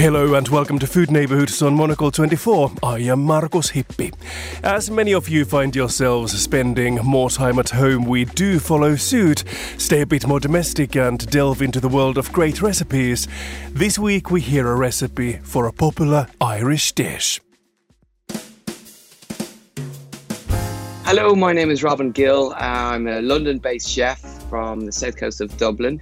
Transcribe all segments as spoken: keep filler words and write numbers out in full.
Hello and welcome to Food Neighborhoods on Monocle twenty-four. I am Markus Hippi. As many of you find yourselves spending more time at home, we do follow suit, stay a bit more domestic and delve into the world of great recipes. This week we hear a recipe for a popular Irish dish. Hello, my name is Robin Gill. I'm a London-based chef from the south coast of Dublin.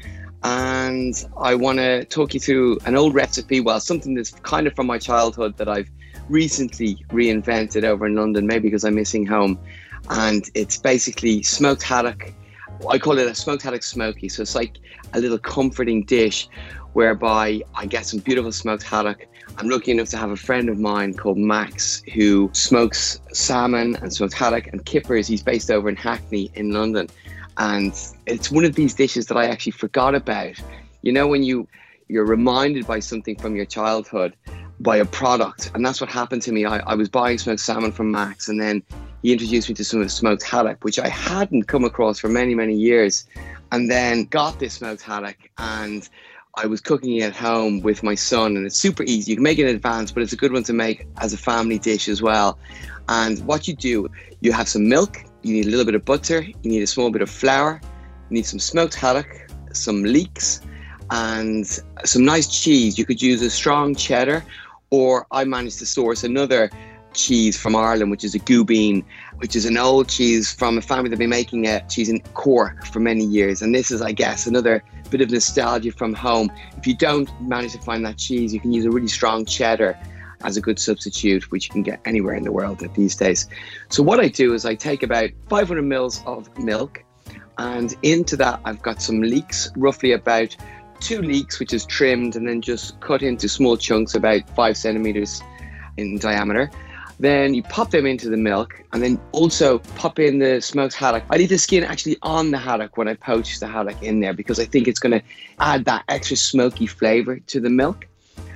And I want to talk you through an old recipe, well, something that's kind of from my childhood that I've recently reinvented over in London, maybe because I'm missing home. And it's basically smoked haddock. I call it a smoked haddock smoky. So it's like a little comforting dish whereby I get some beautiful smoked haddock. I'm lucky enough to have a friend of mine called Max who smokes salmon and smoked haddock and kippers. He's based over in Hackney in London. And it's one of these dishes that I actually forgot about. You know, when you, you're reminded by something from your childhood, by a product. And that's what happened to me. I, I was buying smoked salmon from Max, and then he introduced me to some smoked haddock, which I hadn't come across for many, many years. And then got this smoked haddock, and I was cooking it at home with my son. And it's super easy. You can make it in advance, but it's a good one to make as a family dish as well. And what you do, you have some milk. You need a little bit of butter, you need a small bit of flour, you need some smoked haddock, some leeks, and some nice cheese. You could use a strong cheddar, or I managed to source another cheese from Ireland, which is a goubine, which is an old cheese from a family that have been making a cheese in Cork for many years. And this is, I guess, another bit of nostalgia from home. If you don't manage to find that cheese, you can use a really strong cheddar as a good substitute, which you can get anywhere in the world these days. So what I do is I take about five hundred mils of milk, and into that I've got some leeks, roughly about two leeks, which is trimmed and then just cut into small chunks about five centimeters in diameter. Then you pop them into the milk, and then also pop in the smoked haddock. I leave the skin actually on the haddock when I poach the haddock in there, because I think it's going to add that extra smoky flavor to the milk.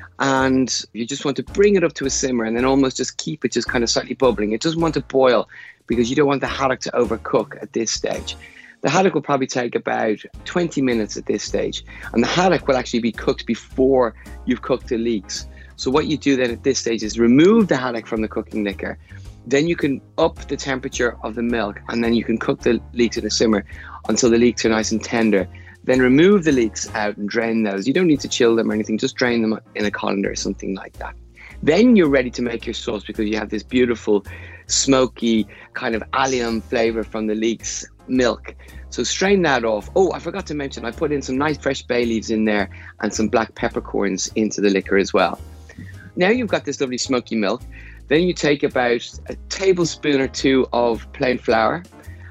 And you just want to bring it up to a simmer and then almost just keep it just kind of slightly bubbling. It doesn't want to boil because you don't want the haddock to overcook at this stage. The haddock will probably take about twenty minutes at this stage. And the haddock will actually be cooked before you've cooked the leeks. So what you do then at this stage is remove the haddock from the cooking liquor. Then you can up the temperature of the milk, and then you can cook the leeks in a simmer until the leeks are nice and tender. Then remove the leeks out and drain those. You don't need to chill them or anything, just drain them in a colander or something like that. Then you're ready to make your sauce, because you have this beautiful smoky kind of allium flavor from the leeks milk. So strain that off. Oh, I forgot to mention, I put in some nice fresh bay leaves in there and some black peppercorns into the liquor as well. Now you've got this lovely smoky milk. Then you take about a tablespoon or two of plain flour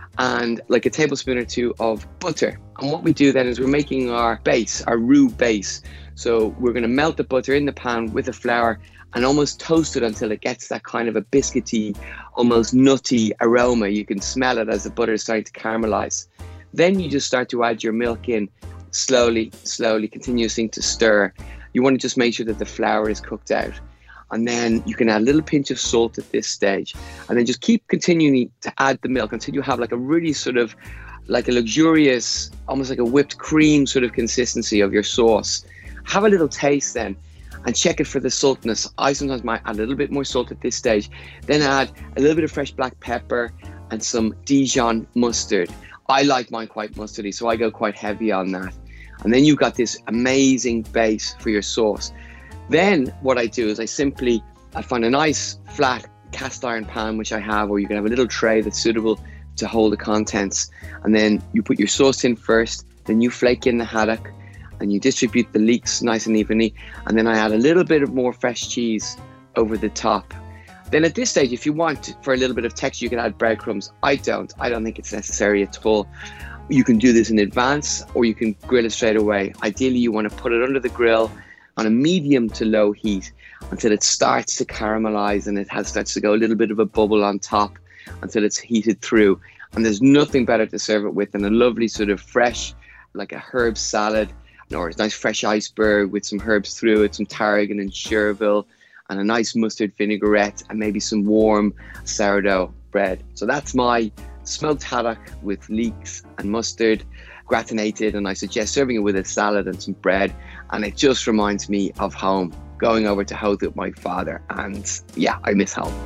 and like a tablespoon or two of butter. And what we do then is we're making our base, our roux base. So we're going to melt the butter in the pan with the flour and almost toast it until it gets that kind of a biscuity, almost nutty aroma. You can smell it as the butter is starting to caramelize. Then you just start to add your milk in slowly, slowly, continuously to stir. You want to just make sure that the flour is cooked out. And then you can add a little pinch of salt at this stage. And then just keep continuing to add the milk until you have like a really sort of like a luxurious, almost like a whipped cream sort of consistency of your sauce. Have a little taste then and check it for the saltness. I sometimes might add a little bit more salt at this stage. Then add a little bit of fresh black pepper and some Dijon mustard. I like mine quite mustardy, so I go quite heavy on that. And then you've got this amazing base for your sauce. Then what I do is I simply, I find a nice flat cast iron pan, which I have, or you can have a little tray that's suitable to hold the contents. And then you put your sauce in first, then you flake in the haddock and you distribute the leeks nice and evenly. And then I add a little bit of more fresh cheese over the top. Then at this stage, if you want for a little bit of texture, you can add breadcrumbs. I don't. I don't think it's necessary at all. You can do this in advance or you can grill it straight away. Ideally, you want to put it under the grill on a medium to low heat until it starts to caramelize and it has starts to go a little bit of a bubble on top until it's heated through. And there's nothing better to serve it with than a lovely sort of fresh, like a herb salad, or a nice fresh iceberg with some herbs through it, some tarragon and chervil, and a nice mustard vinaigrette, and maybe some warm sourdough bread. So that's my smoked haddock with leeks and mustard, gratinated, and I suggest serving it with a salad and some bread, and it just reminds me of home. going over to Howth with my father. And yeah, I miss home.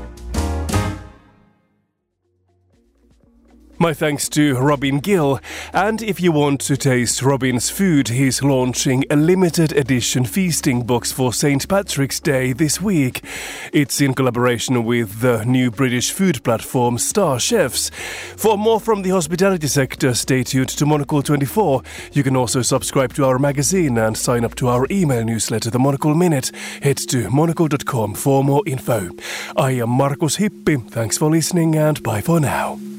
My thanks to Robin Gill. And if you want to taste Robin's food, he's launching a limited edition feasting box for Saint Patrick's Day this week. It's in collaboration with the new British food platform Star Chefs. For more from the hospitality sector, stay tuned to Monocle twenty-four. You can also subscribe to our magazine and sign up to our email newsletter, The Monocle Minute. Head to monocle dot com for more info. I am Markus Hippi. Thanks for listening and bye for now.